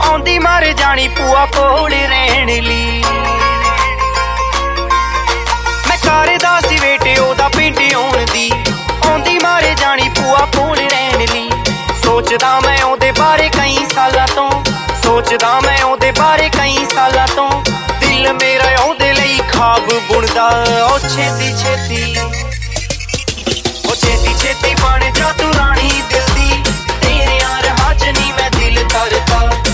ਆਉਂਦੀ ਮਾਰੇ ਜਾਣੀ ਭੂਆ ਕੋਲ ਰਹਿਣ ਲਈ। ਮੈਂ ਕਰਦਾ ਸੀ ਵੇਟ ਉਹਦਾ ਪਿੰਡ ਆਉਣ ਦੀ, ਆਉਂਦੀ ਮਾਰੇ ਜਾਣੀ ਭੂਆ ਕੋਲ ਰਹਿਣ ਲਈ। ਸੋਚਦਾ ਮੈਂ ਉਹਦੇ ਬਾਰੇ ਕਈ ਸਾਲਾਂ ਤੋਂ, ਸੋਚਦਾ ਮੈਂ ਉਹਦੇ ਬਾਰੇ ਕਈ ਸਾਲਾਂ ਤੋਂ। ਦਿਲ ਮੇਰਾ ਉਹਦੇ ਲਈ ਖਾਬ ਬੁਣਦਾ, ਉਹ ਛੇਤੀ ਛੇਤੀ, ਉਹ ਛੇਤੀ ਛੇਤੀ ਬਣ ਜਾ ਤੂੰ